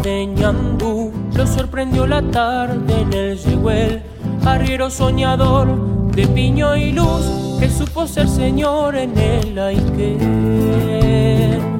de ñandú. Lo sorprendió la tarde en el Yehuel, arriero soñador de piño y luz, que supo ser señor en el Aike.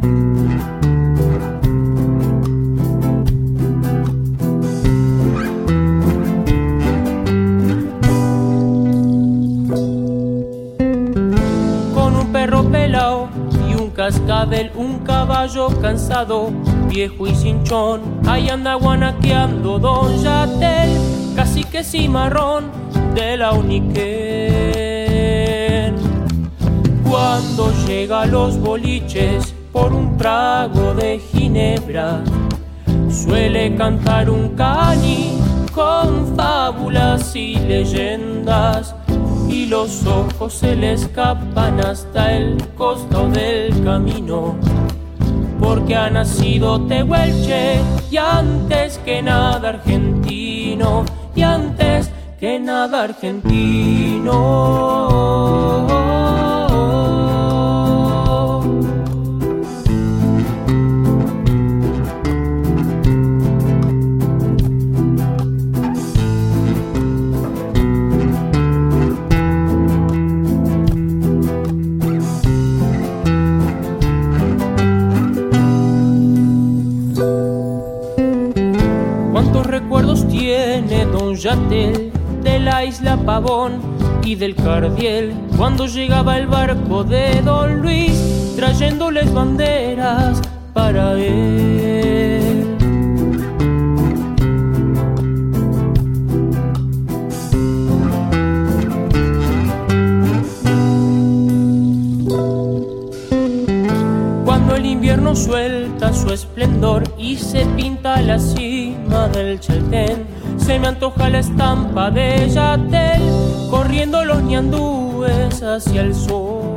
Cascabel, un caballo cansado, viejo y cinchón, ahí anda guanaqueando Don Yatel, cacique cimarrón de la Uniquén. Cuando llega a los boliches por un trago de ginebra, suele cantar un cañi con fábulas y leyendas, y los ojos se le escapan hasta el costado del camino, porque ha nacido tehuelche y antes que nada argentino, y antes que nada argentino. Tiene Don Yatel de la isla Pavón y del Cardiel, cuando llegaba el barco de Don Luis trayéndoles banderas para él. Cuando el invierno suelta su esplendor y se pinta la cima del Chaltén, se me antoja la estampa de Yatel, corriendo los ñandúes hacia el sol.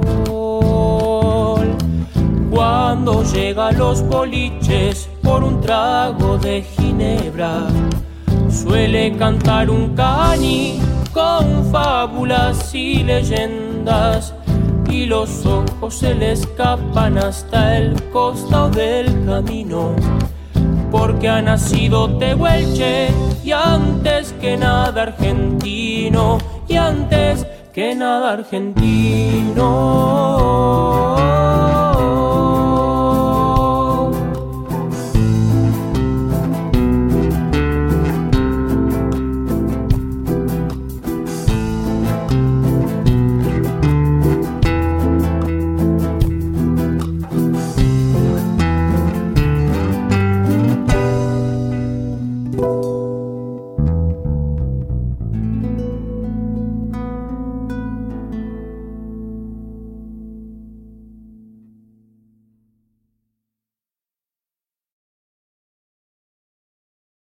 Cuando llega a los boliches por un trago de ginebra, suele cantar un cañi con fábulas y leyendas, y los ojos se le escapan hasta el costado del camino, porque ha nacido tehuelche y antes que nada argentino, y antes que nada argentino.